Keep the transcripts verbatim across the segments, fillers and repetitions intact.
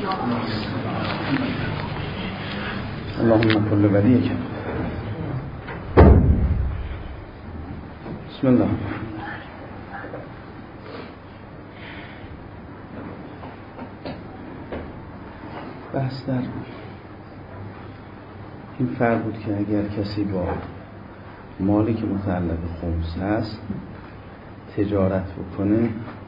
اللهم كل وليك. بسم الله. بحث در این فرق بود که اگر کسی با مالی که متعلق خمس هست تجارت بکنه،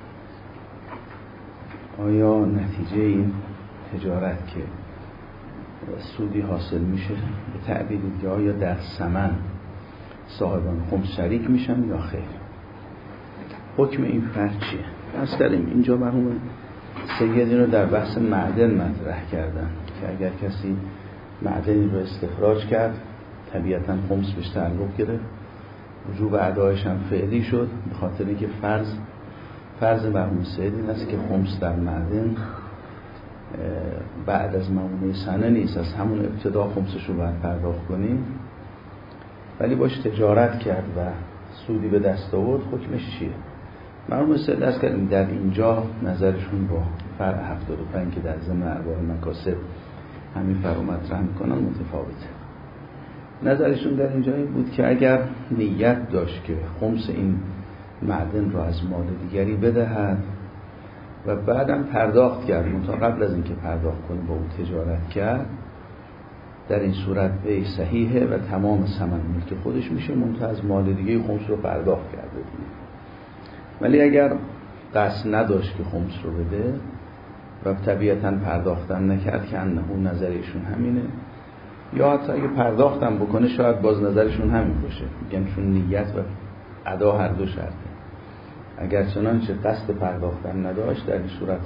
آیا نتیجه این تجارت که سودی حاصل میشه به تعبیر دیگه آیا در ثمن صاحبان خمس شریک میشن یا خیر؟ حکم این فرق چیه؟ بس داریم اینجا مرحوم سیدی رو در بحث معدن مطرح کردن که اگر کسی معدنی رو استخراج کرد طبیعتاً خمس بهش تعلق گرفت، وجوب ادایش هم فعلی شد، به خاطر اینکه فرض فرض مرحوم سیدی این است که خمس در معدن بعد از معامله سنه نیست، از همون ابتدا خمسش رو باید پرداخت کنیم، ولی باش تجارت کرد و سودی به دست آورد، حکمش چیه؟ مرحوم سیدی از کردیم در اینجا نظرشون با فرع هفتاد و پنج که در ضمن ارباح مکاسب همین فرع مطرح میکنن متفاوته. نظرشون در اینجا این بود که اگر نیت داشت که خمس این معدن رو از مال دیگری بدهد و بعدم پرداخت کرد، منتها قبل از اینکه پرداخت کنه با اون تجارت کرد، در این صورت بیع صحیحه و تمام ثمن ملک خودش میشه، منتها از مال دیگه خمس رو پرداخت کرده دیگه. ولی اگر قصد نداشت که خمس رو بده و طبیعتاً پرداختن نکرد که انه نظرشون همینه، یا حتی اگه پرداختن بکنه شاید باز نظرشون همین باشه، میگن چون نیت و ادا هر دو شرطه. اگر چنانچه قصد پرداختن نداشت در این صورت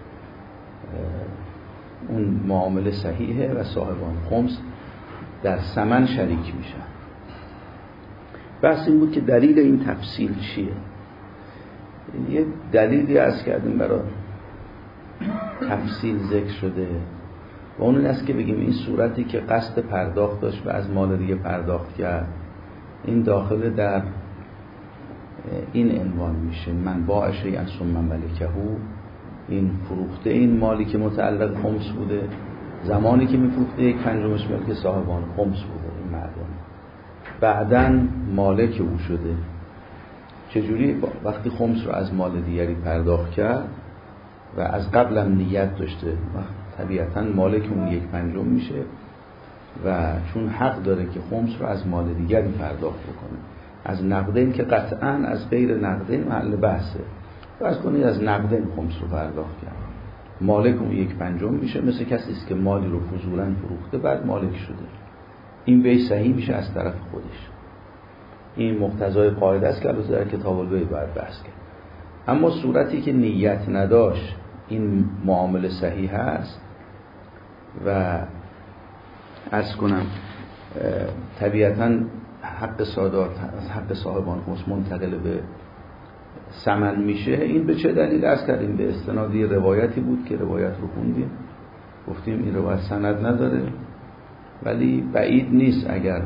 اون معامله صحیحه و صاحبان خمس در ثمن شریک میشن. بحث این بود که دلیل این تفصیل چیه؟ یه دلیلی از کردیم برای تفصیل ذکر شده و اون این است که بگیم این صورتی که قصد پرداخت داشت و از مال دیگه پرداخت کرد، این داخل در این عنوان میشه من با شیئا ثم ملکهو، این فروخته این مالی که متعلق خمس بوده، زمانی که میفروخته یک پنجمش ملک صاحبان خمس بوده این معدن، بعدن مالک او شده. چجوری؟ وقتی خمس رو از مال دیگری پرداخت کرد و از قبلم نیت داشته، طبیعتاً مالک اون یک پنجم میشه و چون حق داره که خمس رو از مال دیگری پرداخت بکنه، از نقدین که قطعاً از غیر نقدین محل بحثه، فرض کنید از نقدین خمس رو پرداخت کرد، مالک اون یک پنجم میشه، مثل کسی است که مالی رو فضولاً فروخته بعد مالک شده، این بیع صحیح میشه از طرف خودش. این مقتضای قاعده است که البته در کتاب البیع باید بحث کرد. اما صورتی که نیت نداشت این معامله صحیح هست و عرض کنم طبیعتاً حق سادات حق صاحبان خمس منتقل به ثمن میشه. این به چه دلیل عرض کردیم؟ به استنادی روایتی بود که روایت رو خوندیم، گفتیم این روایت سند نداره ولی بعید نیست اگر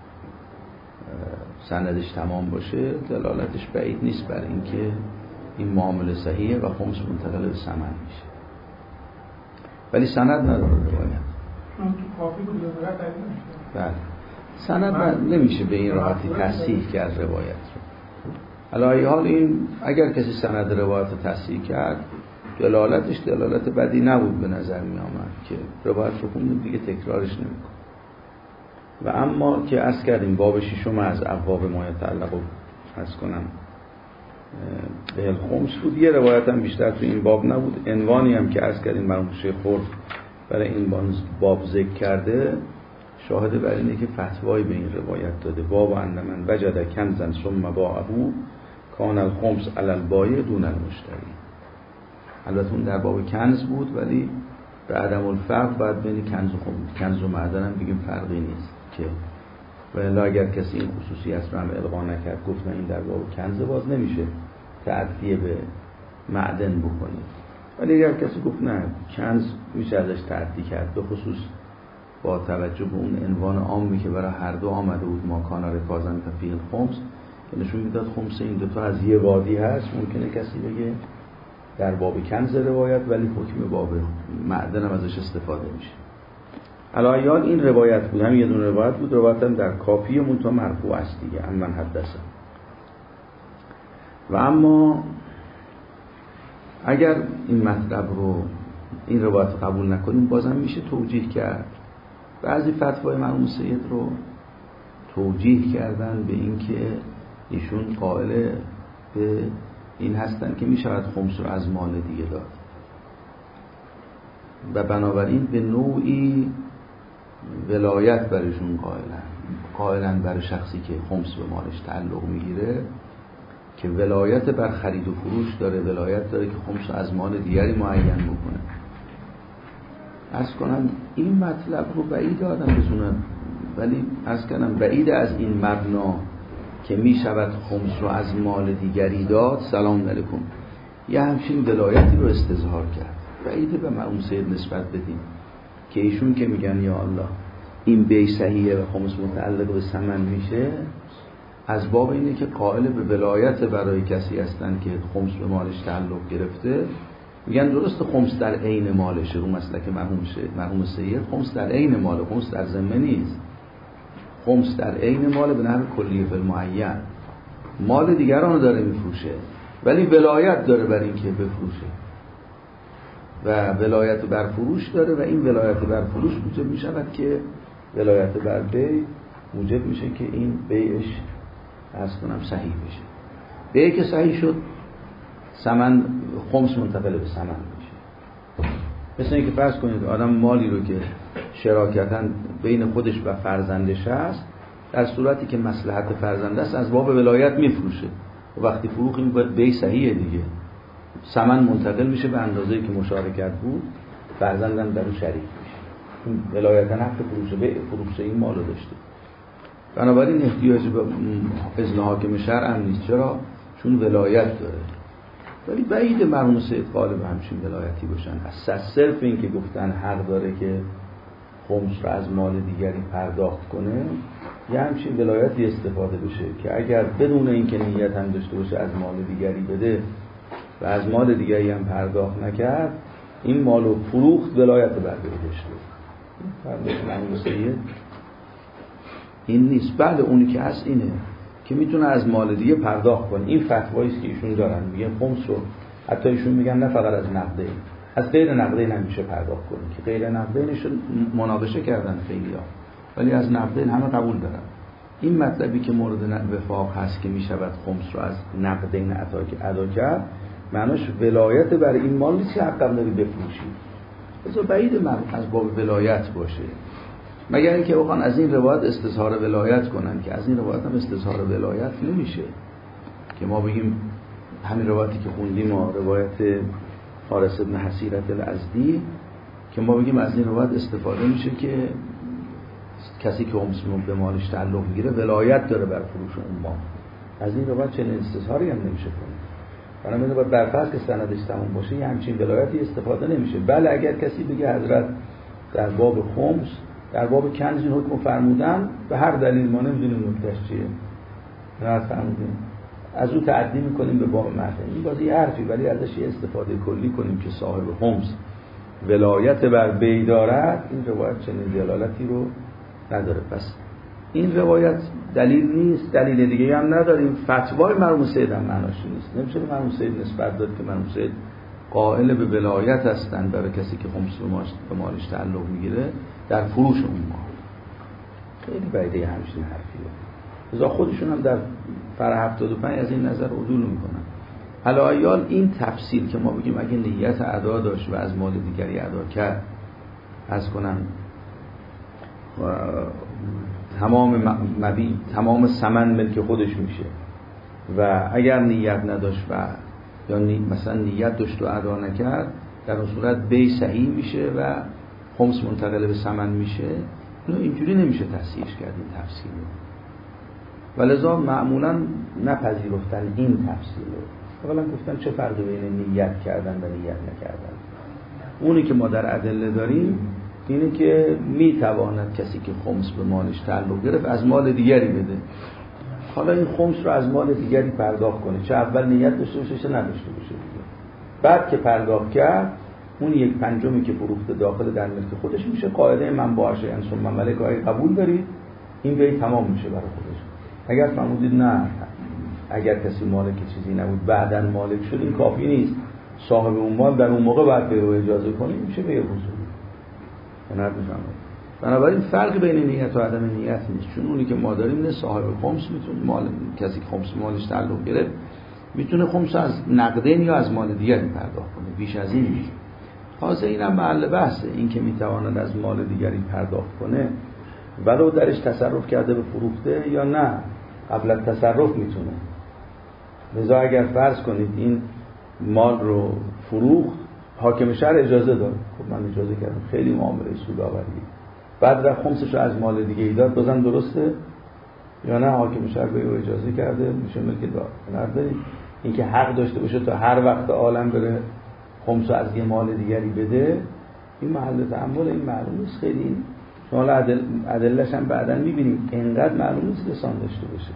سندش تمام باشه، دلالتش بعید نیست بر اینکه این معامله صحیحه و خمس منتقل به ثمن میشه، ولی سند نداره روایت. چون تو کافی بود روایت نمیشه. بله سند نمیشه به این راحتی تصحیح کرد روایت رو. علی حال این اگر کسی سند روایت رو تصحیح کرد دلالتش دلالت بدی نبود به نظر می آمد که روایت رو خوندیم دیگه تکرارش نمیکنه. و اما که عرض کردیم باب ششم از ابواب ما یتعلق عرض کنم به الخمس بود، یه روایت هم بیشتر تو این باب نبود، عنوانی هم که عرض کردیم مرحوم شیخ خورد برای این باب ذکر کرده شاهد بر اینه که فتوایی به این روایت داده، باب ان من وجد کنزا ثم باعه کان الخمس علی البایع دون المشتری. البته اون در باب کنز بود ولی به عدم الفرق باید بین کنز و خمس کنز و معدن هم بگیم فرقی نیست که ولی اگر کسی این خصوصیت رو هم القا نکرد گفت این در باب کنز باز نمیشه تعدیه به معدن بکنید، ولی اگر کسی گفت نه کنز میشه ازش تعدی کرد، به خصوص با توجه به اون عنوان عامی که برای هر دو آمده بود ما کان رکازن فی الخمس که نشون میداد خمس این دوتا از یه وادی هست، ممکنه کسی بگه در باب کنز روایت، ولی حکم باب معدن هم ازش استفاده میشه. علایال این روایت بود، هم یه دونه روایت بود، روایت هم در کافی منتها مرفوع است دیگه، امن حدثه. و اما اگر این مطلب رو این روایت قبول نکنیم بازم میشه توجیه کرد. بعضی فتوای مرحوم سید رو توجیه کردن به این که ایشون قائل به این هستن که میشود خمس رو از مال دیگه داد و بنابراین به نوعی ولایت برشون قائلن قائلن برای شخصی که خمس به مالش تعلق میگیره که ولایت بر خرید و فروش داره، ولایت داره که خمس از مال دیگری معین بکنه. عرض کنم این مطلب رو بعید آدم بتونم، ولی عرض کنم بعید از این مبنا که می شود خمس رو از مال دیگری داد، سلام علیکم، یه همچین ولایتی رو استظهار کرد. بعیده به مرحوم سید نسبت بدیم که ایشون که میگن یا الله این بی صحیحه و خمس متعلق به ثمن میشه، از باب اینه که قائل به ولایت برای کسی هستن که خمس به مالش تعلق گرفته. میگن درست خمس در عین مالشه، رو مسلک مرحوم مرحوم سید خمس در عین ماله، خمس در ذمه نیست، خمس در عین ماله به نحو کلیه فی المعین، مال دیگران داره میفروشه ولی ولایت داره بر این که بفروشه و ولایت بر فروش داره و این ولایت بر فروش موجب میشود که ولایت بر بیع موجب میشه که این بیعش عرض کنم صحیح بشه. بیعی که صحیح شد ثمن خمس منتقل به ثمن میشه. مثل اینکه فرض کنید آدم مالی رو که شراکتاً بین خودش و فرزندش هست، در صورتی که مصلحت فرزند است از باب ولایت میفروشه و وقتی فروخ این بیع صحیحه دیگه، ثمن منتقل میشه به اندازه‌ای که مشارکت بود، فرزندم در اون شریک میشه، این ولایت حق فروش بیع فروش این مالو داشته. بنابراین احتیاج به اذن حاکم شرع هم نیست. چرا؟ چون ولایت داره. ولی بعید مرحوم سید قائل به همچین ولایتی باشن. از صرف این که گفتن حق داره که خمس رو از مال دیگری پرداخت کنه، یه همچین ولایتی استفاده بشه که اگر بدون اینکه نیت هم داشته باشه از مال دیگری بده و از مال دیگری هم پرداخت نکرد، این مالو فروخت، ولایت بر وی داشته. فرمایش مرحوم سید این نیست. بله اونی که هست اینه که میتونه از مال دیگه پرداخت کنه. این فتوایی است که ایشون دارن، میگن خمس رو حتی ایشون میگن نه فقط از نقدین، از غیر نقدین هم میشه پرداخت کنه، که غیر نقدینش مناقشه کردن خیلی‌ها، ولی از نقدین همه قبول دارن. این مطلبی که مورد وفاق هست که میشود خمس رو از نقدین ادا کرد، معناش ولایت برای این مال نیست که حق داری بفروشی. بذار بعید من از باب ولایت باشه، مگر اینکه بخوان از این روایت استظهار ولایت کنن که از این روایت هم استظهار ولایت نمیشه، که ما بگیم همین روایتی که خوندیم ما روایت حارث بن حسیرة الازدی که ما بگیم از این روایت استفاده میشه که کسی که خمس به مالش تعلق میگیره ولایت داره بر فروش اون مال. از این روایت چنین استظهاری هم نمیشه کنه. بنابراین باید برفرض که سندش تمام باشه یه همچین ولایتی استفاده نمیشه. بله اگر کسی بگه حضرت در باب خمس در باب کنز این حکم فرمودن به هر دلیل ما نمیدونیم نکتهش چیه، نه فرمودیم از او تعدی میکنیم به باب معنی، این بازی حرفی، ولی ازش یه استفاده کلی کنیم که صاحب خمس ولایت بر بیع دارد، این روایت چنین دلالتی رو نداره. پس این روایت دلیل نیست، دلیل دیگه هم نداریم. فتوای مرحوم سید هم معناش نیست. نمیشه به مرحوم سید نسبت داد که مرحوم سید قائل به ولایت هستن برای کسی که خمس به مالش تعلق میگیره در فروش اون مال. خیلی بعیده همچین حرفیه. لذا خودشون هم در فرع هفتاد و پنج از این نظر عدول میکنن. علایال این تفسیر که ما بگیم اگه نیت ادا داشت و از مال دیگری ادا کرد، از کنن و تمام مبیع تمام ثمن ملک خودش میشه، و اگر نیت نداشت و یا نی... مثلا نیت داشت و ادا نکرد، در اون صورت بیع صحیح میشه و خمس منتقل به ثمن میشه. اینو اینجوری نمیشه تصحیحش کرد این تفسیر رو، ولذا معمولا نپذیرفتن این تفسیر رو. اولا گفتن چه فرقی بین نیت کردن و نیت نکردن. اونی که ما در ادله داریم اینه که میتواند کسی که خمس به مالش تعلق گرفت از مال دیگری بده، حالا این خمس رو از مال دیگری پرداخت کنه، چه اول نیت داشته باشه چه نداشته باشه دیگه. بعد که پرداخت کرد اون یک پنجمی که فروخته داخل در ملک خودش میشه. قاعده من با عشق انسان مملک اگه قبول دارید این بی تمام میشه برای خودش. اگر فرمودید نه اگر کسی مالک چیزی نبود بعداً مالک شد این کافی نیست، صاحب اون مال در اون موقع باید به او اجازه کنیم، میشه به وصولی. هنر میفهمید. بنابراین فرق بین نیت و عدم نیت نیست، چون اونی که ما داریم نه صاحب خمس میتونه مال کسی که خمس مالش تعلق گرفت میتونه خمس از نقدین یا از مال دیگری پرداخت کنه، بیش از این نیست. خاصه اینم محل بحثه، این که میتواند از مال دیگری پرداخت کنه ولو درش تصرف کرده به فروخته یا نه قبل از تصرف میتونه. لذا اگر فرض کنید این مال رو فروخت، حاکم شهر اجازه داد، خب من اجازه کردم، خیلی معامله سودآوریه، بعد رفت خمسش رو از مال دیگه ای داد، بازم درسته یا نه؟ حاکم شهر به او اجازه کرده، میشه ملک دار. نداری اینکه حق داشته باشه تا هر وقت عالم بره خمس از یه مال دیگری بده، این محل تأمل این معلوم نیست. خیلی شما عدل عدلش هم بعداً می‌بینیم اینقدر معلوم نیست لسان داشته باشه.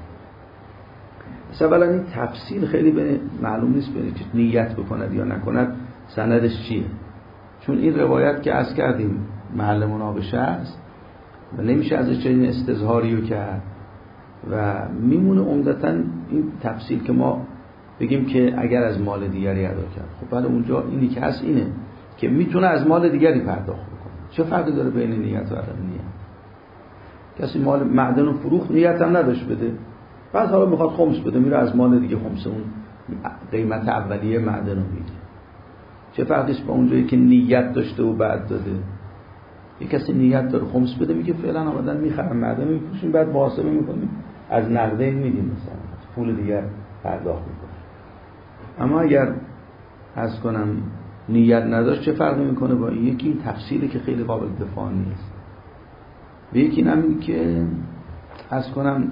مثلا این تفصیل خیلی به معلوم نیست ببینید که نیت بکند یا نکند سندش چیه، چون این روایت که عرض کردیم محل مناقشه است و نمیشه ازش چنین استظهاری رو کرد و میمونه عمدتاً این تفصیل که ما بگیم که اگر از مال دیگری ادا کرد، خب بعد اونجا اینی که هست اینه که میتونه از مال دیگری پرداخت بکنه. چه فرقی داره بین نیت و عدم نیت؟ کسی مال معدن رو فروخت نیت هم نداشت بده، بعد حالا میخواد خمس بده، میره از مال دیگه خمس اون قیمت اولیه معدن رو میده. چه فرقی است با اونجایی که نیت داشته و بعد داده؟ یک کسی نیت داره خمس بده، میگه فعلا آمدن میخرم معدن رو میفروشیم، بعد محاسبه میکنیم از نقدین میدیم، مثلا پول دیگر پرداخت میکنیم. اما اگر عرض کنم نیت نداشت چه فرقی میکنه با این؟ یکی این تفصیلی که خیلی قابل دفاع نیست، و یکی این که عرض کنم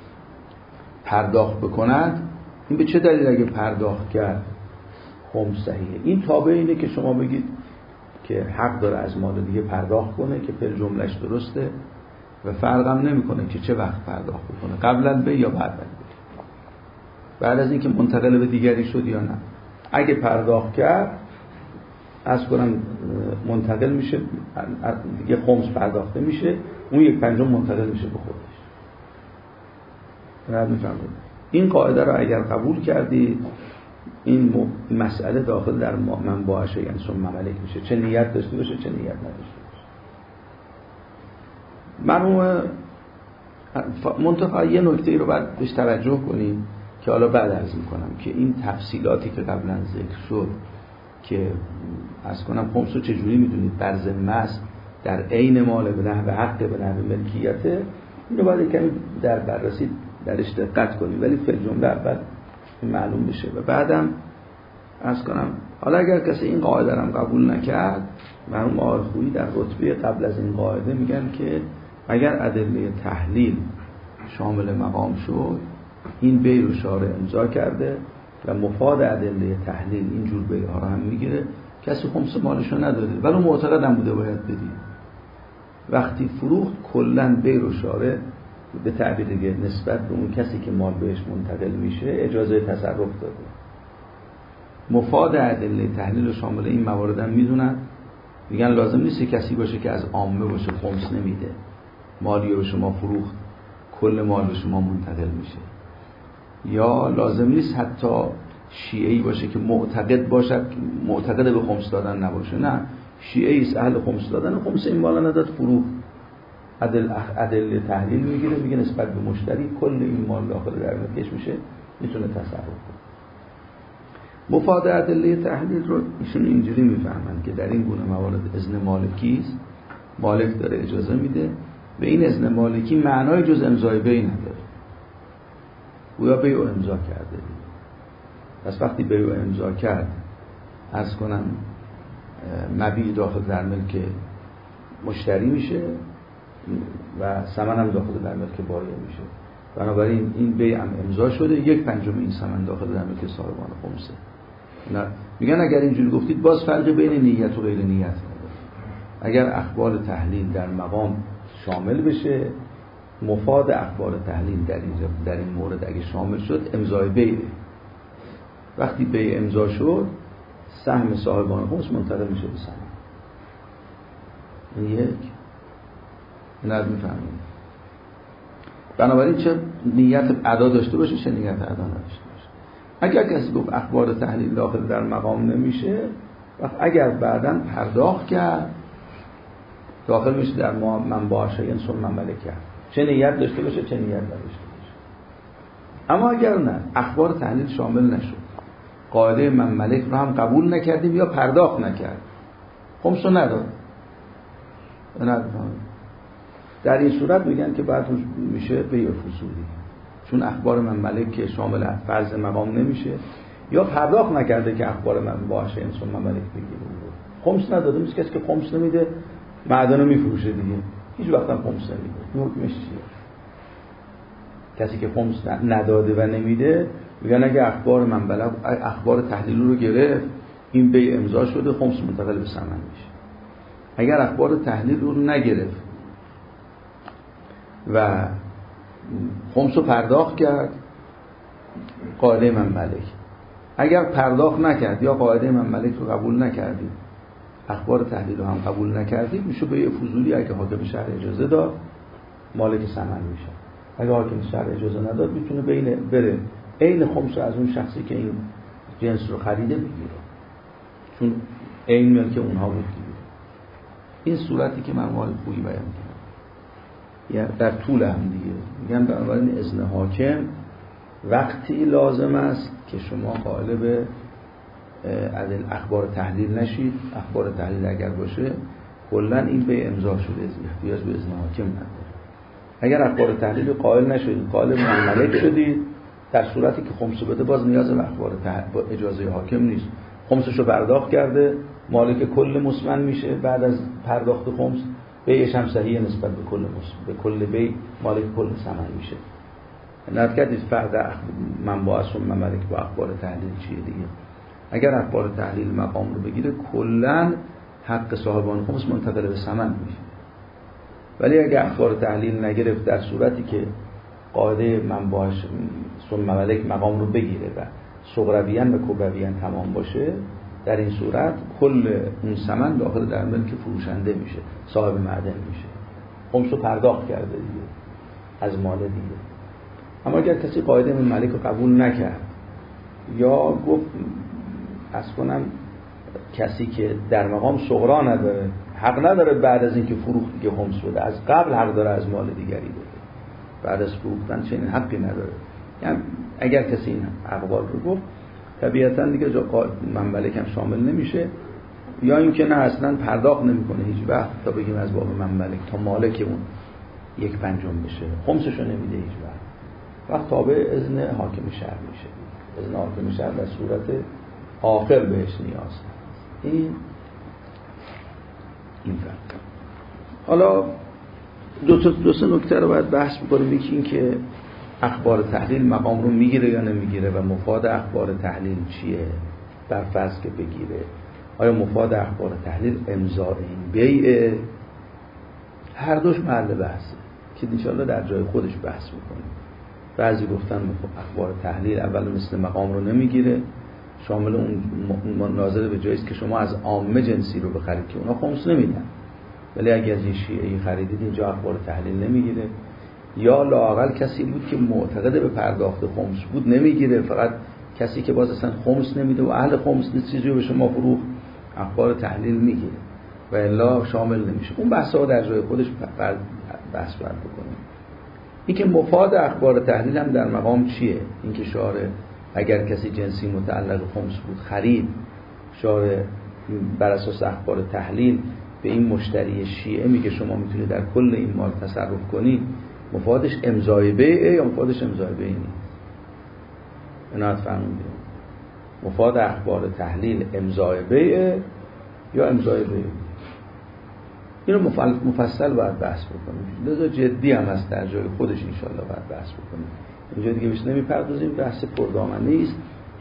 پرداخت بکند. این به چه دلیل اگه پرداخت کرد خمس صحیحه؟ این تابع اینه که شما بگید که حق داره از مال دیگه پرداخت کنه که پر جملش درسته و فرقم نمیکنه که چه وقت پرداخت بکنه، قبل از به یا بعد از به، بعد از اینکه منتقل به دیگری شد یا نه. اگه پرداخت کرد از کنم منتقل میشه دیگه، خمس پرداخته میشه، اون یک پنجم منتقل میشه به خودش. درست میفهمید؟ این قاعده رو اگر قبول کردید این مسئله داخل در منبع شیء ثم ملک میشه، چه نیت داشته باشه چه نیت نداشته باشه. مرحوم منتها یه نکته رو باید بهش توجه کنیم که حالا بعد عرض میکنم که این تفصیلاتی که قبلا ذکر شد که از کنم خمس رو چجوری میدونید بر ذمه است در عین مال به نحو حق به نحو ملکیته، اینو باید کمی در بررسی درش دقت کنیم، ولی فی الجمله اول معلوم بشه و بعدم از کنم حالا اگر کسی این قاعده رو قبول نکرد، مرحوم آقای خویی در رتبه قبل از این قاعده میگن که اگر ادله تحلیل شامل مقام شد، این بی رو شارع امضا کرده و مفاد ادله تحلیل اینجور بی‌ها رو هم میگیره، کسی خمس مالشو نداده ولی معتقد هم بوده باید بدی، وقتی فروخت کلا بی رو شارع به تعبیر دیگه نسبت به اون کسی که مال بهش منتقل میشه اجازه تصرف داده. مفاد ادله تحلیل رو شامل این موارد هم میدونن، میگن لازم نیست کسی باشه که از عامه باشه خمس نمیده، مالی رو شما فروخت کل مال به شما منتقل میشه، یا لازم نیست حتی شیعی باشه که معتقد باشد معتقد به خمس دادن نباشه، نه شیعی است اهل خمس دادن، خمس این مال نداد فروخت، عدل عدل تحلیل میگیره، میگه نسبت به مشتری کل این مال داخل در ملکش میشه، میتونه تصرف کنه. مفاد ادله تحلیل رو ایشون اینجوری میفهمن که در این گونه موارد اذن مالکی است، مالک داره اجازه میده و این اذن مالکی معنای جز امضای بی نداره، گویا بیع امضا کرده. پس وقتی بیع امضا کرد عرض کنم مبیع داخل در ملک مشتری میشه و ثمن هم داخل در ملک بایع میشه، بنابراین این بیع هم امضا شده، یک پنجم این ثمن داخل در ملک صاحبان خمسه. میگن اگر اینجوری گفتید باز فرق بین نیت و غیر نیت نداره. اگر اخبار تحلیل در مقام شامل بشه، مفاد اخبار تحلیل در این در این مورد اگه شامل شد امضای بیع، وقتی بیع امضا شد سهم صاحبان خمس منتقل میشه به ثمن. این یک اینو میفهمید. بنابراین چه نیت ادا داشته باشه چه نیت ادا نداشته باشه. اگر کسی گفت اخبار تحلیل داخل در مقام نمیشه، وقت اگر بعداً پرداخت کرد داخل میشه در منبع شیء ثم ملکه، چه نیت داشته باشه چه نیت نداشته باشه. اما اگر نه اخبار تحلیل شامل نشد، قاعده من ملک رو هم قبول نکردیم یا پرداخت نکرد، خمس رو نداد، در این صورت میگن که بعد میشه بیع فضولی، چون اخبار من ملک که شامل فرض مقام نمیشه یا پرداخت نکرده که اخبار من باشه انسان من ملک بگیره. خمس نداده، مثل کسی که خمس نمیده معدن رو میفروشه دیگه، هیچ وقت هم خمس نمیده. حکمش چیه؟ کسی که خمس نداده و نمیده میگن اگه اخبار من بلغ اخبار تحلیل رو گرفت این بیع امضا شده، خمس منتقل به ثمن میشه. اگر اخبار تحلیل رو نگرفت و خمس رو پرداخت کرد، قاعده من ملک. اگر پرداخت نکرد یا قاعده من ملک رو قبول نکردید، اخبار تحلیل رو هم قبول نکردید، میشه به یه فضولی. اگه حاکم شهر اجازه داد مالک ثمن میشه. اگه حاکم شهر اجازه نداد میتونه بین بره عین خمس از اون شخصی که این جنس رو خریده بگیره، چون عین ملک اونها بود دیگه. این صورتی که من مال خویی بیان کردم یا در طول هم دیگه میگن بنابراین اذن حاکم وقتی لازم است که شما قائل به عدل اخبار تحلیل نشید. اخبار تحلیل اگر باشه کلا این به امضا شده، احتیاج به اذن حاکم نداره. اگر اخبار تحلیل قائل نشدید، قائل به ملک شدید، در صورتی که خمس بده باز نیاز به اخبار تحلیل با اجازه حاکم نیست. خمسش رو پرداخت کرده، مالک کل مسمن میشه بعد از پرداخت خمس، بیعش هم صحیح نسبت به کل مسمن، به کل بیع مالک کل ثمن میشه. نرکت از فرد منبع از ثم ملک با اخبار تحلیل چیه دیگه. اگر اخبار تحلیل مقام رو بگیره کلا حق صاحبان خمس منتقل به ثمن میشه. ولی اگر اخبار تحلیل نگرفت، در صورتی که قاعده منبعش ثم ملک مقام رو بگیره و صغرویان و کبرویان تمام باشه، در این صورت کل اون ثمن داخل در ملک فروشنده میشه، صاحب معدن میشه، خمس رو پرداخت کرده دیگه از مال دیگه. اما اگر کسی قاعده من ملک رو قبول نکرد یا گفت از کنم کسی که در مقام صغرا نداره، حق نداره بعد از اینکه فروخت دیگه خمس بده، از قبل حق داره از مال دیگری بده، بعد از فروختن چنین حقی نداره. یعنی اگر کسی این اقوال رو گفت طبیعتاً دیگه جا من ملک هم شامل نمیشه، یا اینکه نه اصلا پرداخت نمیکنه هیچ وقت تا بگیم از باب من ملک تا مالک اون یک پنجم بشه، خمسشو نمیده هیچ وقت. وقت تابع اذن حاکم شهر میشه. اذن حاکم شهر در صورت آخر بهش نیاز. این این فرق. حالا دو تا دو سه نکته رو باید بحث بکنیم. یکی این که اخبار تحلیل مقام رو میگیره یا نمیگیره و مفاد اخبار تحلیل چیه در فرض که بگیره. آیا مفاد اخبار تحلیل امضای این بیعه؟ هر دوش محل بحثه که انشاءالله در جای خودش بحث میکنیم. بعضی گفتن اخبار تحلیل اول مثل مقام رو نمیگیره، شامل اون ناظر به جاییست که شما از عامه جنسی رو بخرید که اونا خمس نمیدن، ولی اگه از این شیعه‌ای خریدید اینجا اخبار تحلیل نمیگیره. یا لااقل کسی بود که معتقد به پرداخت خمس بود نمیگیره، فقط کسی که باز اصلا خمس نمیده و اهل خمس نیست چیزی رو به شما فروخت اخبار تحلیل میگیره و الا شامل نمیشه. اون بحثا در جای خودش بحث باید بکنیم. این که مفاد اخبار تحلیل هم در مقام چیه؟ این که شاره اگر کسی جنسی متعلق خمس بود خرید، شاره بر اساس اخبار تحلیل به این مشتری شیعه میگه شما میتونید در کل این مال تصرف کنید، مفادش امضای بیعه یا مفادش امضای بیع نیست؟ اینا فهمیدید؟ مفاد اخبار تحلیل امضای بیعه یا امضای بیع؟ اینو مفصل باید بحث بکنیم. لذا جدی هم هست در جای خودش انشالله باید بحث بکنیم. اینجا دیگه بهش نمیپردازیم، بحث پردامنه است.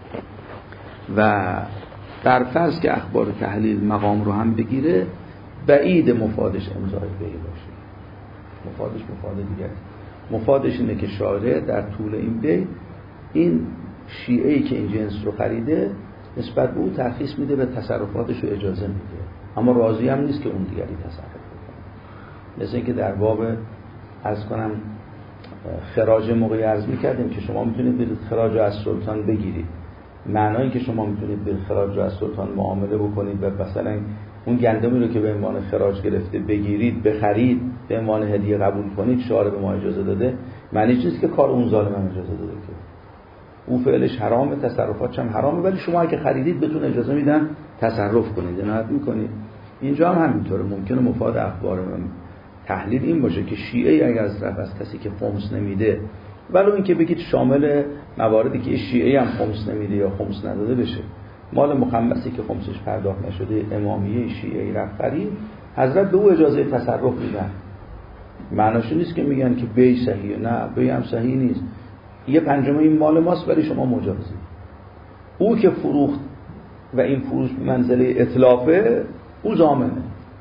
و در فرض که اخبار تحلیل مقام رو هم بگیره، بعید مفادش امضای بیع باشه. مفادش مفاد دیگه. مفادش اینه که شارع در طول این بیع این شیعه‌ای که این جنس رو خریده نسبت به او ترخیص میده، به تصرفاتش رو اجازه میده، اما راضی هم نیست که اون دیگری تصرف بکنه. مثل اینکه در باب عرض کنم خراج موقعی عرض میکردیم که شما میتونید برید خراج رو از سلطان بگیرید. معنایی که شما میتونید برید خراج رو از سلطان معامله بکنید و مثلا اون گندمی رو که به عنوان خراج گرفته بگیرید، بخرید، به عنوان هدیه قبول کنید، شارع به ما اجازه داده، معنی چیزی که کار اون ظالم هم اجازه داده که اون فعلش حرامه، تصرفاتش هم حرامه، ولی شما اگه خریدید بهتون اجازه میدن تصرف کنید، عنایت میکنید. اینجا هم همینطوره. ممکنه مفاد اخبار تحلیل این باشه که شیعه اگر از طرف از کسی که خمس نمیده، ولو اینکه بگید شامل مواردی که شیعه هم خمس نمیده یا خمس نداده بشه، مال مخمسی که خمسش پرداخت نشده امامیه شیعه رفت خرید، حضرت به او اجازه تصرف میدن. معناش نیست که میگن که بی صحیحه، نه، بی هم صحیح نیست. یه پنجم این مال ماست ولی شما مجازی. او که فروخت و این فروش منزله اتلافه، او ضامنه.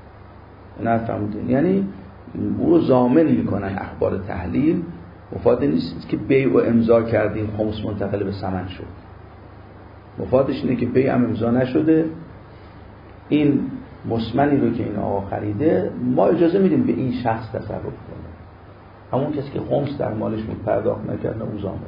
نه فهمیدین؟ یعنی او رو ضامن میکنن اخبار تحلیل. مفاد نیست که بیع و امضا کردیم خمس منتقل به ثمن شد. مفادش اینه که بیع هم امضا نشده، این مسمنی رو که این آقا خریده ما اجازه میدیم به این شخص تصرف کنه. همون کسی که خمس در مالش پرداخت نکرده او ضامنه.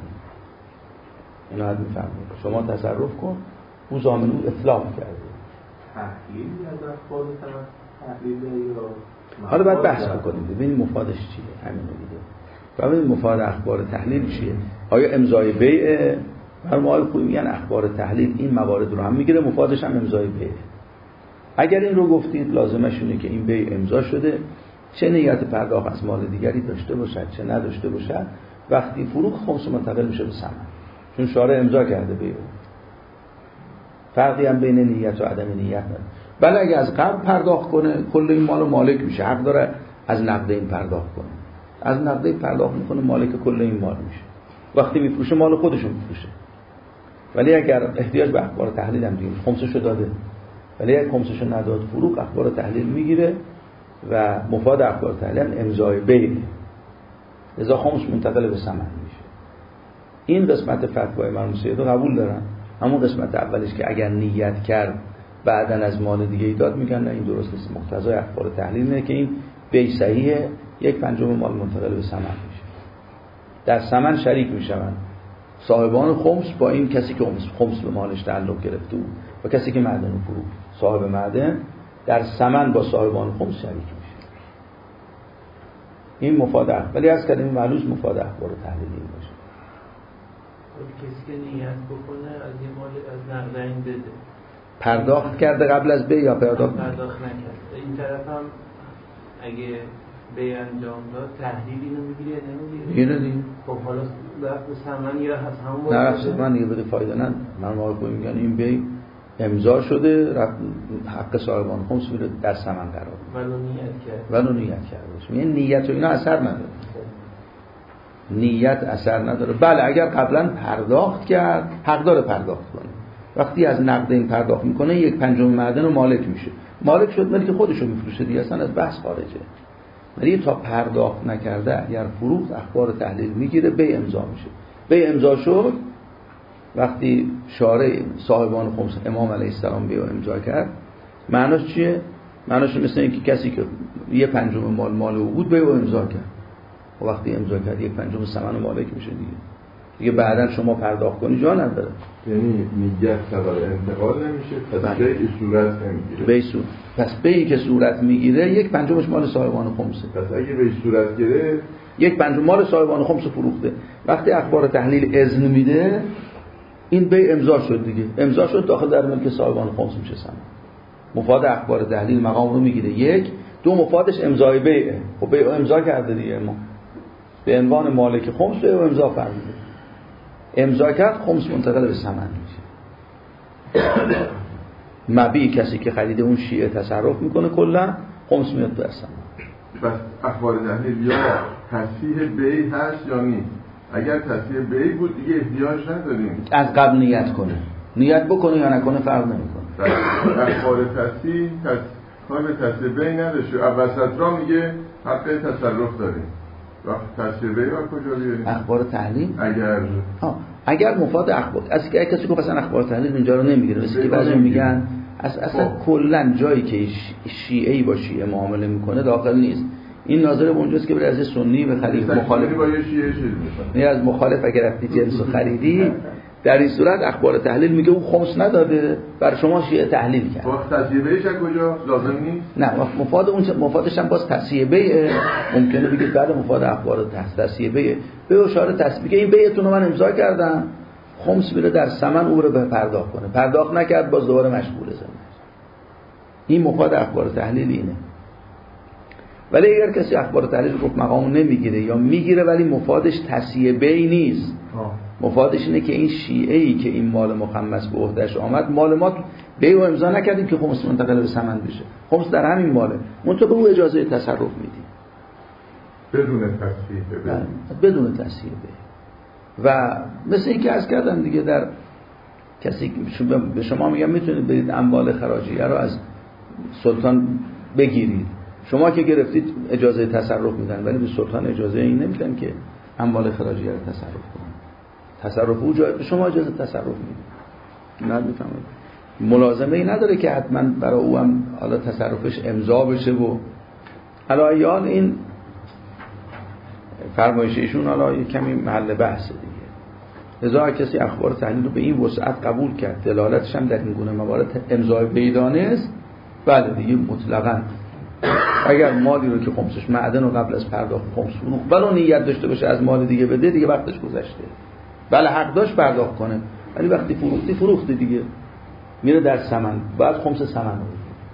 اینو حد میفهمید. شما تصرف کن، او ضامن، او اطلاق کرده. تحلیل از اخبار تحلیل یا حالا باید بحث بکنیم ببینیم مفادش چیه. همین دیگه. ببینیم مفاد اخبار تحلیل چیه. آیا امضای بیعه؟ برای ما خوبی میگن اخبار تحلیل این موارد رو هم میگیره، مفادش هم امضای بیعه. اگر این رو گفتید لازمش اینه که این بیع امضا شده، چه نیت پرداخت از مال دیگری داشته باشد چه نداشته باشد، وقتی فروخ خمس منتقل میشه به ثمن، چون شارع امضا کرده بیع. فرقی هم بین نیت و عدم نیت نداره. بله اگه از قبل پرداخت کنه کل این مال مالک میشه، حق داره از نقد این پرداخت کنه. از نقد پرداخت میکنه مالک کل این مال میشه. وقتی میفروشه مال خودشو میفروشه. ولی اگر احتیاج به اخبار تحلیل هم دیگه خمسشو داده، ولی اگه خمسشو نداد فروخ، اخبار تحلیل میگیره و مفاد اخبار تحلیل هم امضای بیع، لذا خمس منتقل به ثمن میشه. این قسمت فتوای مرحوم سیدو قبول دارن. همون قسمت اولش که اگر نیت کرد بعدن از مال دیگه ای داد، میگن نه این درست نیست. مقتضای اخبار تحلیل نه که این بیع صحیحه، یک پنجم مال منتقل به ثمن میشه. در ثمن شریک میشن صاحبان خمس با این کسی که خمس به مالش تعلق گرفته بود و کسی که معدن فروخت. صاحب معدن در ثمن با صاحبان خمس شریک میشه. این مفاد اخبار، ولی از کلمه معلوز مفاد اخبار تحلیلی باشه. کسی که نیت بکنه از یه مال از نقدین بده، پرداخت کرده قبل از بیع یا پرداخت پرداخت نکرده، این طرف هم اگه بیع انجام داد تحلیل اینو میگیره یا نمیگیره؟ اینو دیگه. خب حالا رفت ثمن یا از همون نه رفت ثمن دیگه بده فایده نه. من واقعا میگن این بیع امضا شده، حق صاحبان خمس میره در ثمن قرار ولو نیت کرد. ولو نیت کرده. یعنی نیت و اینا اثر نداره. نیت اثر نداره. بله اگر قبلا پرداخت کرد حق داره پرداخت کنه. وقتی از نقد این پرداخت میکنه یک پنجم معدن و مالک میشه. مالک شد ولی که خودشو میفروشه دیگه، اصلا از بحث خارجه. ولی تا پرداخت نکرده اگر فروخت اخبار تحلیل میگیره، بیع امضا میشه. بیع امضا شد وقتی شارع صاحبان خمس امام علیه السلام بیع امضا کرد، معناش چیه؟ معناش مثل اینکه کسی که یه پنجم مال مال او بود بیع امضا کرد. و وقتی امضا کرد یک پنجم ثمن مالک میشه دیگه. دیگه بعداً شما پرداخت کنی جا نداره. یعنی نیت سوار انتقال نمیشه، پس بیع صورت نمیگیره. بیع صورت. پس بیعی که صورت میگیره یک پنجمش مال صاحبان خمسه. پس اگه بیع صورت گرفت یک پنجم مال صاحبان خمس فروخته. وقتی اخبار تحلیل اذن میده این بیع امضا شد دیگه. امضا شد داخل در ملک صاحبان خمس میشه ثمن. مفاد اخبار تحلیل مقام رو میگیره. یک، دو مفادش امضای بیعه. خب بیع امضا کرده دیگه، ما به عنوان مالک خمس بیع امضا فرموده. امضا کرد خمس منتقل به ثمن میشه. مبیع کسی که خریده اون شیعه تصرف میکنه کلا خمس میاد به ثمن. بس اخبار تحلیل یا تصحیح بیع هست یا نیست. اگر تصحیح بیع بود دیگه احتیاج نداریم از قبل نیت کنه. نیت بکنه یا نکنه فرق نمیکنه. اخبار تصحیح کار به تصحیح بیع نداشته. اوسط را میگه حق تصرف داریم. وقت تصحیح بیع ها کجا بیاریم؟ اخبار تحلیل اگر ها اگر مفاد اخبار از که کسی که مثلا اخبار تحلیل اینجا رو نمیگیره، مثل که بعضی میگن از اصلا کلا جایی که شیعه‌ای با شیعه معامله میکنه داخل نیست. این ناظر به اونجاست که برای از سنی به خلیفه مخالف با یه شیعه چیز میشه. از مخالف اگر رفتی جنس خریدی در این صورت اخبار تحلیل میگه اون خمس نداده، بر شما شیعه تحلیل کرد. وقت تصحیح بیعش کجا لازم نیست؟ نه مفاد اون مفادش هم باز تصحیح بیعه. ممکنه بگید بعد مفاد اخبار تصحیح بیعه به اشاره تصحیح این بیعتون رو من امضا کردم، خمس میره در ثمن او رو به پرداخت کنه، پرداخت نکرد باز دوباره مشغول زنده. این مفاد اخبار تحلیل اینه. ولی اگر کسی اخبار تحلیل گفت مقامو نمیگیره یا میگیره ولی مفادش تصحیح بیع نیست، مفادش اینه که این شیعه‌ای که این مال مخمس به عهدهش آمد، مال ما بیع و امضا نکردیم که خمس منتقل به ثمن بشه، خمس در همین ماله، منتها به او اجازه تصرف میدیم بدون تصحیح بیع. بدون تصحیح بیع. و مثل این که عرض کردم دیگه، در کسی به شما میگم میتونید برید اموال خراجیه رو از سلطان بگیرید، شما که گرفتید اجازه تصرف میدن ولی به سلطان اجازه این نمیدن که اموال خراجیه رو تصرف کنن. تصرف او جای به شما اجازه تصرف میدن. نه میفهمید ملازمه ای نداره که حتما برای او هم حالا تصرفش امضا بشه و علایال این فرمایش ایشون حالا یک کمی محل بحث دیگه. لذا کسی اخبار تحلیل رو به این وسعت قبول کرد، دلالتش هم در این گونه موارد امضای بیدانست، بله دیگه مطلقاً اگر مالی رو که خمسش معدن و قبل از پرداخت خمس فروخت بلا نیت داشته باشه از مال دیگه بده، دیگه وقتش گذشته. بله حق داشت پرداخت کنه ولی وقتی فروختی فروختی دیگه، میره در ثمن، بعد خمس ثمن رو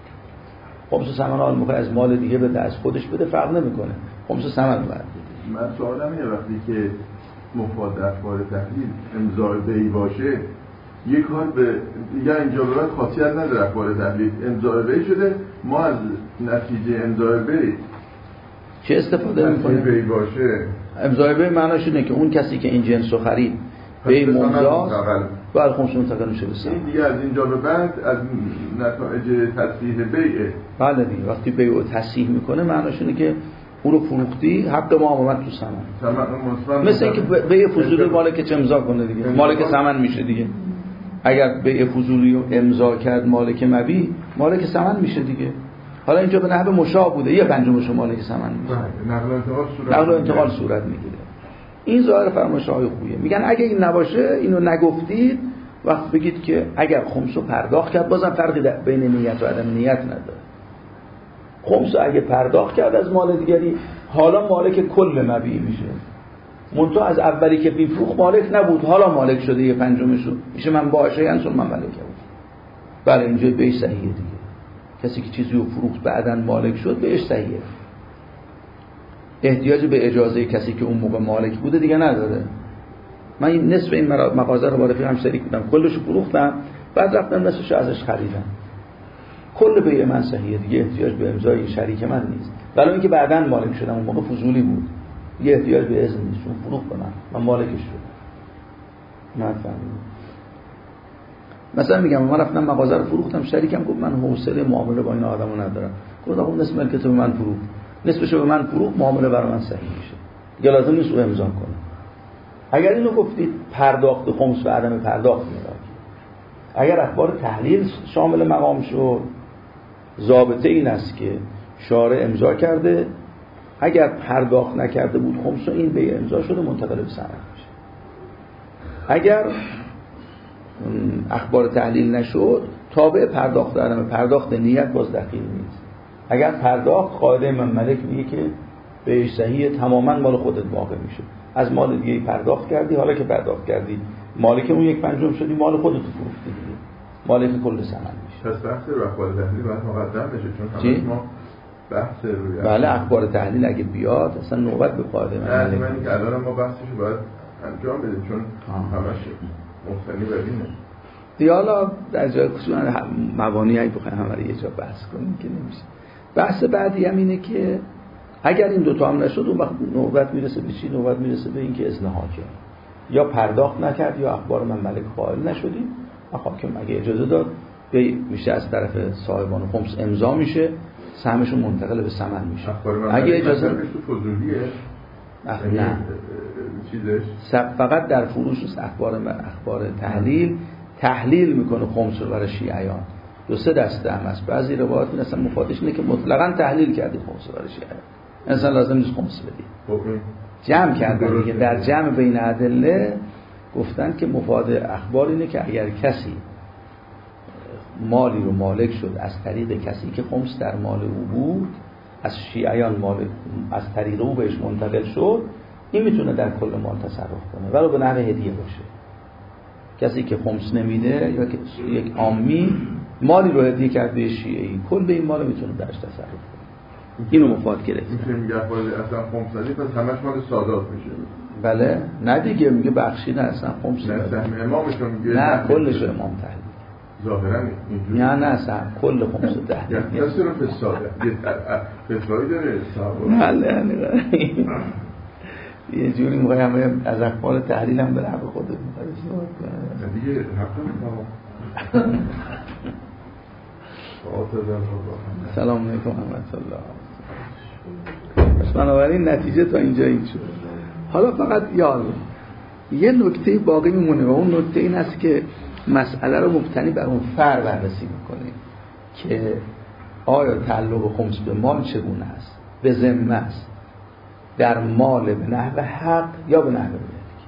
خمس ثمن حال موقع از مال دیگه بده از خودش بده فرق نمیکنه، خمس ثمن رو بعد. من سوالم اینه وقتی که مفاد اخبار تحلیل امضای بیع باشه، یک کار به دیگه اینجا به بعد خاصیت نداره، اخبار تحلیل امضای بیع شده، ما از نتیجه امضای بیع چه استفاده می‌کنیم؟ بیع باشه امضای بیع معناش اینه که اون کسی که این جنس رو خرید بیع ممضاست بعد خمس منتقل میشه بسیار دیگه از اینجا به بعد از نتایج تصحیح بیعه. بله دیگه وقتی بیع رو تصحیح میکنه معناش اینه که او رو فروختی حق ما آمد تو ثمن، مثل اینکه بیع فضولی مالک چه امضا کنه دیگه، مالک ثمن میشه دیگه. اگر بیع فضولی رو امضا کرد مالک مبیع، مالک ثمن میشه دیگه. حالا اینجا به نحو مشابه بوده، یه پنجمش مالک ثمن میشه، نقل و انتقال صورت نقل و انتقال صورت میگیره. این ظاهر فرمایش‌های خوبیه. میگن اگه این نباشه، اینو نگفتید، وقت بگید که اگر خمسو پرداخت کرد، بازم فرقی بین نیت و عدم نیت نداره. خمسو اگه پرداخت کرد از مال دیگری، حالا مالک کل مبیع میشه. منتها از اولی که بیفروخت مالک نبود، حالا مالک شده یه پنجمشو، میشه من باشه انسان من مالک بود. بله اینجا بهش صحیحه دیگه. کسی که چیزی رو فروخت بعداً مالک شد بهش صحیحه. احتیاج به اجازه کسی که اون موقع مالک بوده دیگه نداره. من این نصف این مغازه رو با رفیقم شریک بودم، کلشو فروختم، بعد رفتم نصفش از خریدم. کل بیع من صحیحه دیگه، احتیاج به امضای شریک من نیست. ولی اینکه بعداً مالک شدم اون موقع فضولی بود، یه احتیاج به اذن نیست، چون فروخت به من، من مالکش شدم. من فهمیدم. مثلا میگم من رفتم مغازه رو فروختم، شریکم گفت من حوصله معامله با این آدمو ندارم. گفتم اون نصف ملکت به من فروخت، نصفشو به من فروخت، معامله برای من صحیح میشه. دیگه لازم نیست او امضا کنه. اگر اینو گفتید پرداخت خمس و عدم پرداخت میاد. اگر اخبار تحلیل شامل مقام شد، ضابطه این است که شارع امضا کرده، اگر پرداخت نکرده بود خمس و این به امضا شده منتقل به سند میشه. اگر اخبار تحلیل نشد، تابع پرداخت و عدم پرداخت نیت باز دخیل نیست. اگر پرداخت، قاعده من ملک میگه که به صحیح تماما مال خودت واقع میشه. از مال دیگه پرداخت کردی، حالا که پرداخت کردی مالک اون یک پنجم شدی، مال خودت فروختی دیگه، مالک کل ثمن میشه. پس بحث رو اخبار تحلیل باید مقدم بشه، چون همه ما بحث روی بله اخبار تحلیل اگه بیاد اصلا نوبت به قاعده من ملک. من اینکه الان ما بحثش رو باید انجام بدیم، چون همش مبتنی بر اینه. دیگه حالا در جای خصوصا مبانی هایی بخوایم همه رو یه جا بحث کنیم که نمیشه. بحث بعدی هم اینه که اگر این دوتا هم نشد، اون وقت نوبت میرسه به چی؟ نوبت میرسه به این که اذن حاکم، یا پرداخت نکرد یا اخبار من ملک قائل نشدیم و حاکم اگه اجازه داد میشه از طرف صاحبان خمس امضا میشه، سهمشون منتقل به ثمن میشه. اگه اجازه تو فضولیه نه چیزش فقط در فروش و اخبار اخبار تحلیل تحلیل میکنه خمس رو برای شیعیان. دو سه دسته هم هست. بعضی روایات این اصلا مفادش اینه که مطلقاً تحلیل کردید خمس رو برای شیعیان، انسان لازم نیست خمس بدید. جمع کردن دیگه. در جمع بین ادله گفتن که مفاد اخبار اینه که اگر کسی مالی رو مالک شد از طریق کسی که خمس در مال او بود، از شیعیان مال از طریق او بهش منتقل شد، این میتونه در کل مال تصرف کنه ولو به نحو هدیه باشه. کسی که خمس نمیده یا که یک عامی مالی رو هدیه کرد به شیعی، کل این مال میتونه درش تصرف کنه. اینو مفاد گرفت. میشه میگه اصلا خمس ندی پس همش مال سادات میشه. بله نه دیگه، میگه بخشیدن اصلا خمس نه سهم امامشون میگه نه کلش امام تحلیل ظاهرا اینجوری نه نه سهم کل خمس تحلیل یعنی کسی رو فساده یه فتوایی داره بله یه جوری میخوای همه از اخبار تحلیل هم بره به خودت میخوای صحبت کنه دیگه حقا سلام علیکم و رحمت الله. پس بنابراین نتیجه تا اینجا این شد. حالا فقط یاد یه نکته باقی میمونه و اون نکته این است که مسئله رو مبتنی بر اون فر بررسی میکنه که آیا تعلق خمس به مال چگونه است، به ذمه است، در مال به نحو حق یا به نحو ملک.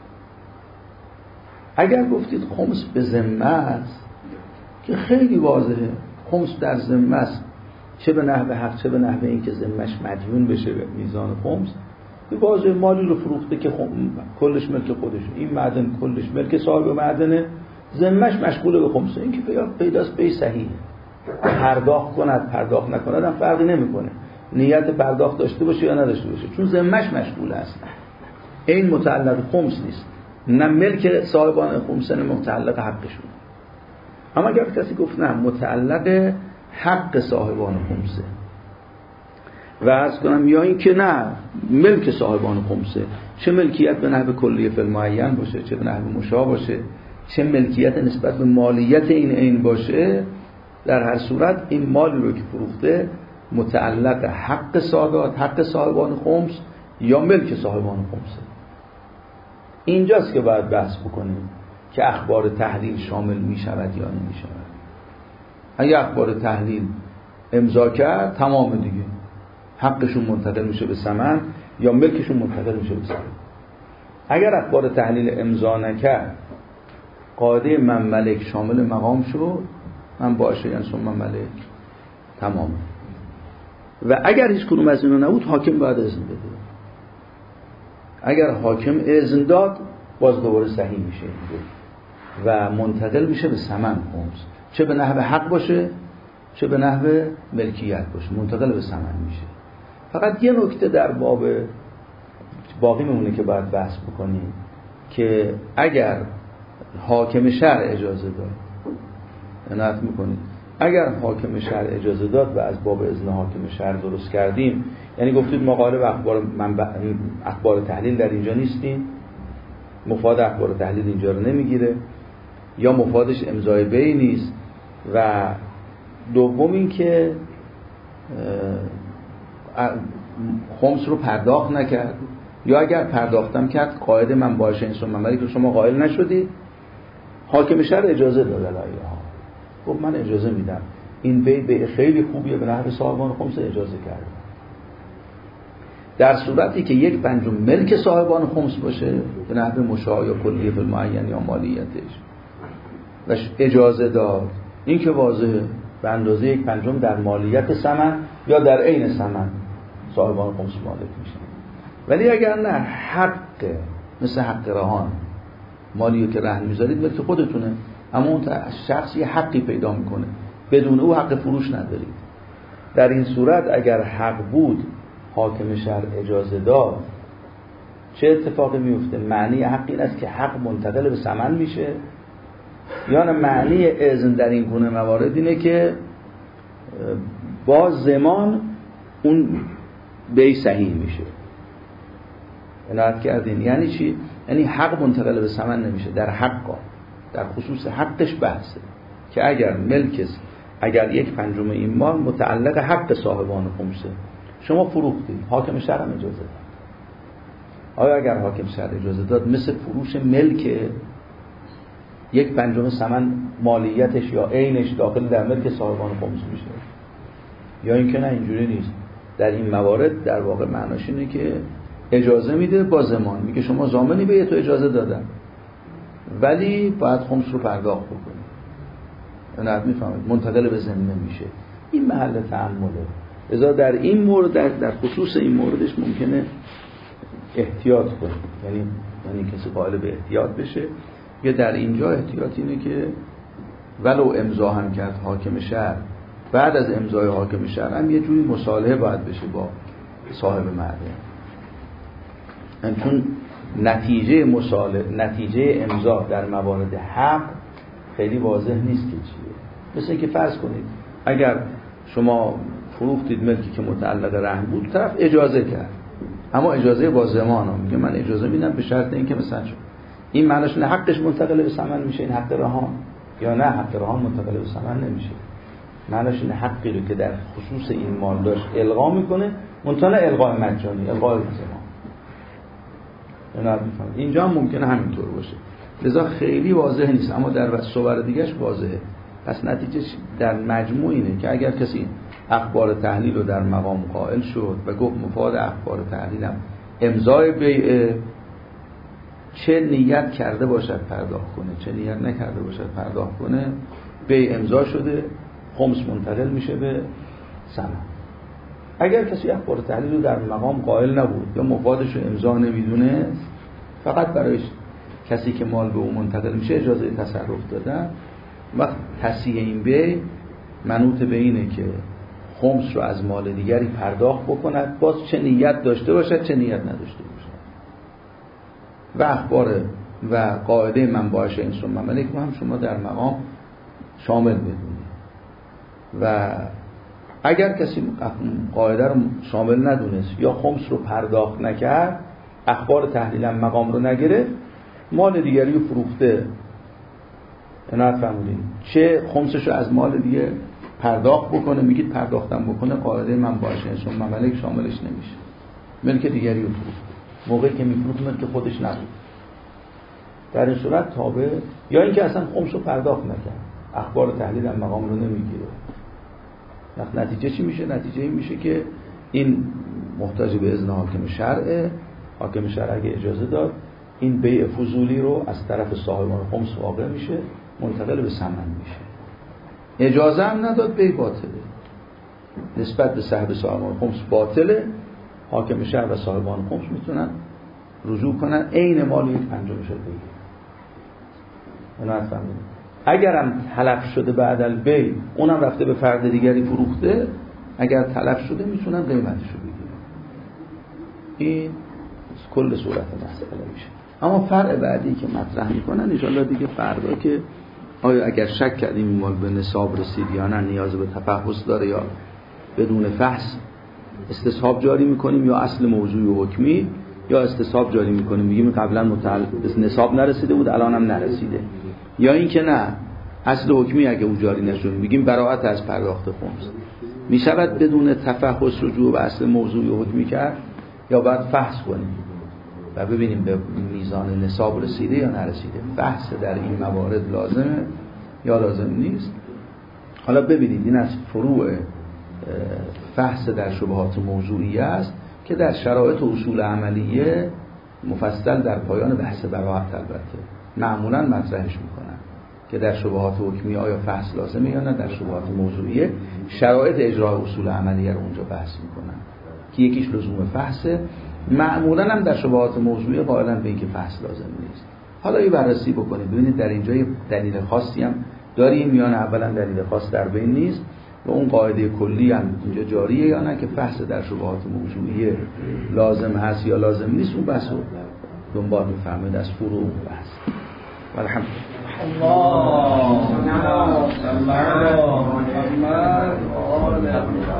اگر گفتید خمس به ذمه است که خیلی واضحه، خمس در ذمه است، چه به نحو حق چه به نحو این که ذمه‌اش مدیون بشه به میزان خمس، به واضح مالی رو فروخته که خم... کلش ملک خودشه، این معدن کلش ملک صاحب معدنه، ذمه‌اش مشغول به خمسه. این که پیداست به صحیح پرداخت کند پرداخت نکند هم فرقی نمیکنه، نیت پرداخت داشته باشه یا نداشته باشه، چون ذمه‌اش مشغول است. این متعلق خمس نیست، نه ملک صاحبان خمس نه متعلق حقشون. اما اگر کسی گفت نه متعلق حق صاحبان خمسه و عرض کنم یا این که نه ملک صاحبان خمسه، چه ملکیت به نحو کلیه فی المعین باشه، چه به نحو مشابه باشه، چه ملکیت نسبت به مالیت این عین باشه، در هر صورت این مالی رو که فروخته متعلق حق صاحبات حق صاحبان خمس یا ملک صاحبان خمسه. اینجاست که باید بحث بکنیم که اخبار تحلیل شامل می شود یا نمی شود. اگه اخبار تحلیل امضا کرد تمام دیگه، حقشون منتقل میشه به ثمن یا ملکشون منتقل میشه به ثمن. اگر اخبار تحلیل امضا نکرد، قاعده من ملک شامل مقام شد، من باشه یعنی من ملک تمام. و اگر هیچ کدوم از اینا نبود حاکم باید اذن بده. اگر حاکم اذن داد باز دوباره صحیح میشه و منتقل میشه به ثمن خمس، چه به نحو حق باشه چه به نحو ملکیت باشه، منتقل به ثمن میشه. فقط یه نکته در باب باقی میمونه که باید بحث بکنیم که اگر حاکم شرع اجازه داد، عنایت میکنید، اگر حاکم شرع اجازه داد و از باب اذن حاکم شرع درست کردیم، یعنی گفتید ما قالب اخبار منبع اخبار تحلیل در اینجا نیستیم، مفاد اخبار تحلیل اینجا رو نمیگیره یا مفادش امضای بی نیست، و دوم این که خمس رو پرداخت نکرد یا اگر پرداختم کرد قاعده من باشه این سوم مملی که شما قائل نشدید، حاکم شرع اجازه داد علیها، گفت من اجازه میدم این بی بی خیلی خوبیه به نحو صاحبان خمس اجازه کرد. در صورتی که یک پنجم ملک صاحبان خمس باشه به نحو مشاع یا کلیه فی المعین یا مالیتش و اجازه داد، این که واضحه به اندازه یک پنجم در مالیت ثمن یا در عین ثمن صاحبان خمس مالک میشن. ولی اگر نه حق مثل حق رهان، مالیو که رهن میذارید ملک خودتونه، اما اون شخص یه حقی پیدا میکنه، بدون او حق فروش ندارید. در این صورت اگر حق بود حاکم شرع اجازه داد، چه اتفاقی میفته؟ معنی حق این است که حق منتقل به ثمن میشه، یا نه معنی اذن در این گونه موارد اینه که با زمان اون بی صحیح میشه. عنایت کردین یعنی چی؟ یعنی حق منتقل به ثمن نمیشه. در حق، در خصوص حقش بحثه که اگر ملک، اگر یک پنجم این مال متعلق حق صاحبان خمسه، شما فروختید، حاکم شرع اجازه داد، آیا اگر حاکم شهر اجازه داد مثل فروش ملک یک پنجم ثمن مالیتش یا عینش داخل در ملک صاحبان خمس میشه، یا اینکه نه اینجوری نیست؟ در این موارد در واقع معناش اینه که اجازه میده با ضمان، میگه شما ضامنی به تو اجازه دادم ولی باید خمس رو پرداخت بکنی. نه میفهمید منتقل به ذمه میشه. این محل تأمله. لذا در این مورد در, در خصوص این موردش ممکنه احتیاط کنیم، یعنی یعنی کسی قائل به احتیاط بشه. یا در اینجا احتیاط اینه که ولو امضا هم کرد حاکم شهر، بعد از امضای حاکم شهر هم یه جوری مصالحه باید بشه با صاحب معدن، چون نتیجه مصالحه نتیجه امضا در موارد حق خیلی واضح نیست که چیه. مثل اینکه فرض کنید اگر شما فروختید ملکی که متعلق رهن بود، طرف اجازه کرد اما اجازه با ضمان، میگه من اجازه میدم به شرط اینکه مثلا شو. این معناش نه حقش منتقل به ثمن میشه این حق رهان، یا نه حق رهان منتقل به ثمن نمیشه. معناش این حقی رو که در خصوص این مال داشت الغا میکنه، منتها الغای مجانی، الغای ضمان. اینجا هم ممکنه همینطور باشه. لذا خیلی واضح نیست، اما در صور دیگهش واضحه. پس نتیجه در مجموع اینه که اگر کسی اخبار تحلیل رو در مقام قائل شد و گفت مفاد اخبار تحلیلم امضای بیعه، چه نیت کرده باشد پرداخت کنه چه نیت نکرده باشد پرداخت کنه، بیع امضا شده، خمس منتقل میشه به ثمن. اگر کسی اخبار تحلیل رو در مقام قائل نبود یا مفادش رو امضا نمیدونه، فقط برای کسی که مال به اون منتقل میشه اجازه تصرف دادن، وقت تصحیح این بیع منوط به اینه که خمس رو از مال دیگری پرداخت بکند، باز چه نیت داشته باشد چه نیت نداشته باشد. و اخبار و قاعده منبعش انسان مملک رو هم شما در مقام شامل بدونید. و اگر کسی قاعده رو شامل ندونست یا خمس رو پرداخت نکرد، اخبار تحلیل مقام رو نگرفت، مال دیگری رو فروخته، عنایت فرمودین، چه خمسش رو از مال دیگه پرداخت بکنه، میگید پرداختم بکنه، قاعده منبعش انسان مملک شاملش نمیشه. ملک دیگری رو فروخته، موقعی که میفروخت ملک خودش نبود، در این صورت تابع، یا اینکه اصلا خمس رو پرداخت نکرد، اخبار تحلیل هم مقام رو نمیگیره. نتیجه چی میشه؟ نتیجه این میشه که این محتاج به اذن حاکم شرعه. حاکم شرع اگه اجازه داد این بیع فضولی رو از طرف صاحبان خمس واقع میشه، منتقل به ثمن میشه. اجازه هم نداد، بیع باطله، نسبت به صاحب صاحبان خمس باطله. حاکم شرع و صاحبان خمس میتونن رجوع کنن عین مال یک پنجمش رو بگیرن. اونو فهمیدید؟ اگرم تلف شده بعد البیع، اونم رفته به فرد دیگری فروخته، اگر تلف شده میتونن قیمتش رو بگیرن. این کل صورت مسئله میشه. اما فرع بعدی که مطرح میکنن ان شاءالله دیگه فردا، که آیا اگر شک کردیم این مال به نصاب رسید یا نه، نیاز به تفحص داره یا بدون فحص استصحاب جاری میکنیم، یا اصل موضوعی و حکمی، یا استصحاب جاری میکنیم میگیم قبلا متعلق به نصاب نرسیده بود الان هم نرسیده، یا این که نه اصل حکمی اگه او جاری نشد میگیم براءت از پرداخت خمس. میشود بدون تفحص رجوع به اصل موضوعی و حکمی کرد، یا باید فحص کنیم و ببینیم به میزان نصاب رسیده یا نرسیده. فحص در این موارد لازمه یا لازم نیست. حالا ببینید این از فروع فحص در شبهات موضوعی است که در شرایط و اصول عملیه مفصل در پایان بحث براءت البته معمولا مطرحش میکنن که در شبهات حکمی آیا فحص لازمه یا نه، در شبهات موضوعیه شرایط اجرای اصول عملیه رو اونجا بحث میکنن که یکیش لزوم فحصه. معمولا هم در شبهات موضوعی قائلن به اینکه فحص لازم نیست. حالا یه بررسی بکنید ببینید در اینجا یه دلیل خاصی هم داریم یا نه. اولا دلیل خاص در بین نیست و اون قاعده کلی هم اینجا جاریه یا نه که فحص در شبهات موضوعی لازم هست یا لازم نیست. اون بحث رو دنبال می‌فرمایید از فروع بحث. والحمد الله.